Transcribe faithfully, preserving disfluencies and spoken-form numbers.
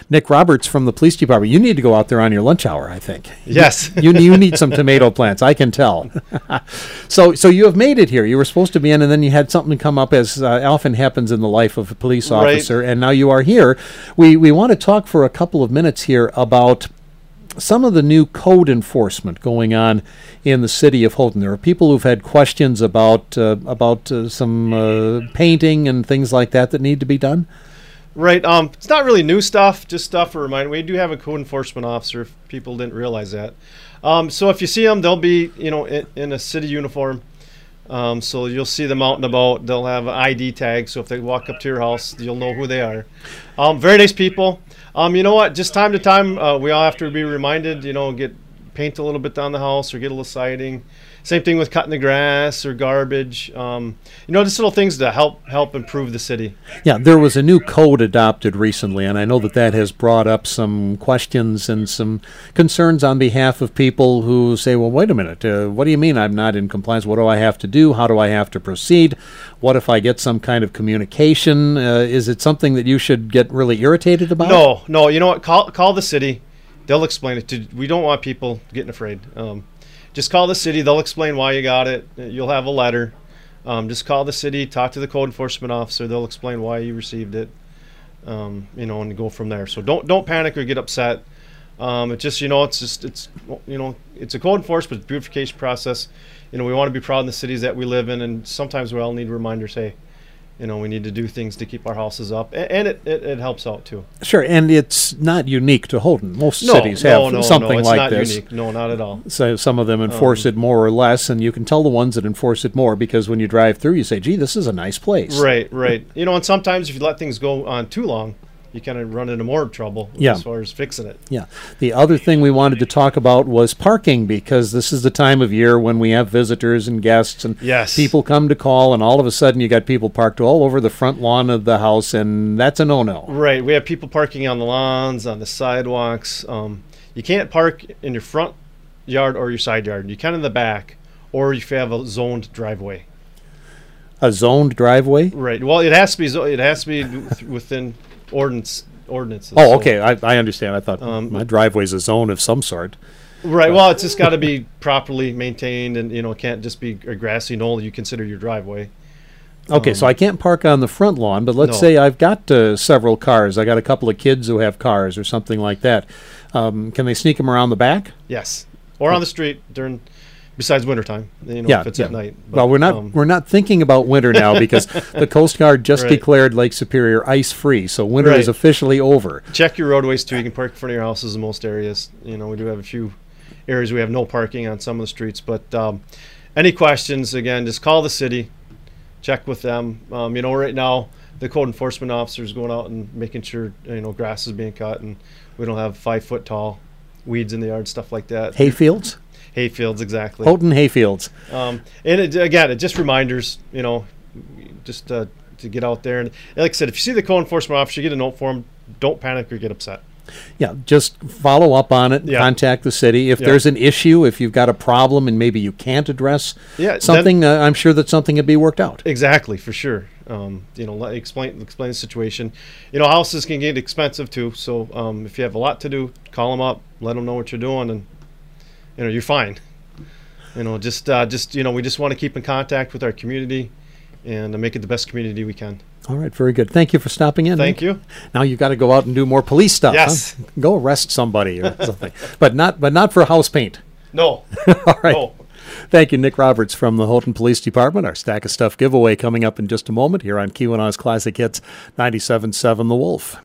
Nick Roberts from the police department. You need to go out there on your lunch hour, I think. Yes. you you need some tomato plants, I can tell. so so you have made it here. You were supposed to be in, and then you had something come up, as uh, often happens in the life of a police officer, right. And now you are here. We, we want to talk for a couple of minutes here about some of the new code enforcement going on in the city of Houghton. There are people who've had questions about uh, about uh, some uh, painting and things like that that need to be done. Right. Um, it's not really new stuff, just stuff to remind. We do have a code enforcement officer, if people didn't realize that. Um, so if you see them, they'll be, you know, in, in a city uniform. Um, so you'll see them out and about. They'll have an I D tag, so if they walk up to your house, you'll know who they are. Um, very nice people. Um, you know what? Just time to time, uh, we all have to be reminded, you know, get paint a little bit down the house or get a little siding. Same thing with cutting the grass or garbage. Um, you know, just little things to help help improve the city. Yeah, there was a new code adopted recently, and I know that that has brought up some questions and some concerns on behalf of people who say, well, wait a minute, uh, what do you mean I'm not in compliance? What do I have to do? How do I have to proceed? What if I get some kind of communication? Uh, is it something that you should get really irritated about? No, no. You know what? Call, call the city. They'll explain it. To, we don't want people getting afraid. Um, Just call the city. They'll explain why you got it. You'll have a letter. Um, just call the city. Talk to the code enforcement officer. They'll explain why you received it. Um, you know, and go from there. So don't don't panic or get upset. Um, it just you know it's just it's you know it's a code enforcement beautification process. You know we want to be proud in the cities that we live in, and sometimes we all need reminders. Hey, you know, we need to do things to keep our houses up, and, and it, it, it helps out too. Sure, and it's not unique to Houghton. Most no, cities no, have no, something no, it's like not this. Unique. No, not at all. So some of them enforce um, it more or less, and you can tell the ones that enforce it more because when you drive through, you say, "Gee, this is a nice place." Right, right. You know, and sometimes if you let things go on too long, you kind of run into more trouble yeah. as far as fixing it. Yeah. The other thing we wanted to talk about was parking, because this is the time of year when we have visitors and guests and yes. people come to call, and all of a sudden you got people parked all over the front lawn of the house, and that's a no-no. Right. We have people parking on the lawns, on the sidewalks. Um, you can't park in your front yard or your side yard. You can in the back, or if you have a zoned driveway. A zoned driveway? Right. Well, it has to be. Zo- it has to be within ordinance ordinances. Oh, so, okay. I, I understand. I thought um, my driveway's a zone of some sort. Right. Well, it's just got to be properly maintained, and you know, it can't just be a grassy knoll you consider your driveway. Okay, um, so I can't park on the front lawn, but let's no. say I've got uh, several cars. I got a couple of kids who have cars or something like that. Um, can they sneak them around the back? Yes, or on the street during. Besides wintertime, you know, yeah, if it's yeah. at night. But, well, we're not um, we're not thinking about winter now because the Coast Guard just right. declared Lake Superior ice free, so winter right. is officially over. Check your roadways too. You can park in front of your houses in most areas. You know, we do have a few areas we have no parking on some of the streets. But um, any questions, again, just call the city, check with them. Um, you know, right now the code enforcement officer is going out and making sure you know grass is being cut, and we don't have five foot tall weeds in the yard, stuff like that. Hayfields. Hayfields, exactly. Houghton hayfields. Um, and it, again, it just reminders, you know, just uh, to get out there. And like I said, if you see the code enforcement officer, get a note for him. Don't panic or get upset. Yeah, just follow up on it. Yeah. Contact the city. If yeah. there's an issue, if you've got a problem and maybe you can't address yeah, something, then, uh, I'm sure that something can be worked out. Exactly, for sure. Um, you know, let, explain explain the situation. You know, houses can get expensive too. So um, if you have a lot to do, call them up, let them know what you're doing, and you know, you're fine. You know, just uh, just you know, we just want to keep in contact with our community and uh, make it the best community we can. All right, very good. Thank you for stopping in. Thank Nick. you. Now you've got to go out and do more police stuff. Yes. Huh? Go arrest somebody or something, but not but not for house paint. No. All right. No. Thank you, Nick Roberts from the Houghton Police Department. Our Stack of Stuff giveaway coming up in just a moment here on Keweenaw's Classic Hits ninety-seven point seven The Wolf.